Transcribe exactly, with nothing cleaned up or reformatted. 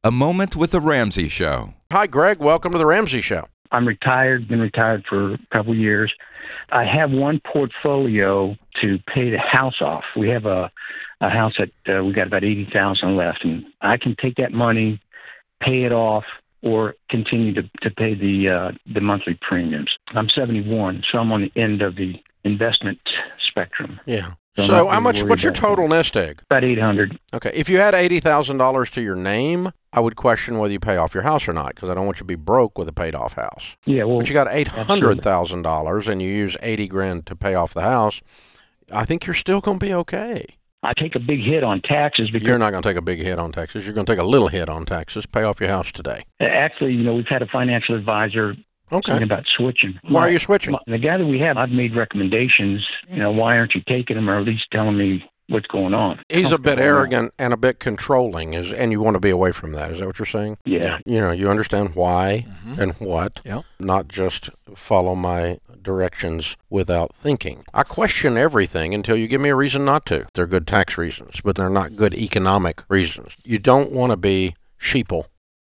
A Moment with the Ramsey Show. Hi, Greg. Welcome to the Ramsey Show. I'm retired, been retired for a couple of years. I have one portfolio to pay the house off. We have a, a house that uh, we got about eighty thousand dollars left, and I can take that money, pay it off, or continue to, to pay the uh, the monthly premiums. I'm seventy-one, so I'm on the end of the investment spectrum. Yeah. So, So how much, what's your total nest egg? About eight hundred dollars. Okay. If you had eighty thousand dollars to your name, I would question whether you pay off your house or not, because I don't want you to be broke with a paid off house. Yeah, well, but you got eight hundred thousand dollars and you use eighty grand to pay off the house, I think you're still going to be okay. I take a big hit on taxes because You're not going to take a big hit on taxes. You're going to take a little hit on taxes. Pay off your house today. actually, you know, we've had a financial advisor Okay. thinking about switching. Why are you switching? My, the guy that we have, I've made recommendations. You know, why aren't you taking them, or at least telling me what's going on? He's a bit Going on. arrogant and a bit controlling, is, and you want to be away from that. Is that what you're saying? Yeah. You know, you understand why Mm-hmm. and what, Yep. not just follow my directions without thinking. I question everything until you give me a reason not to. They're good tax reasons, but they're not good economic reasons. You don't want to be sheeple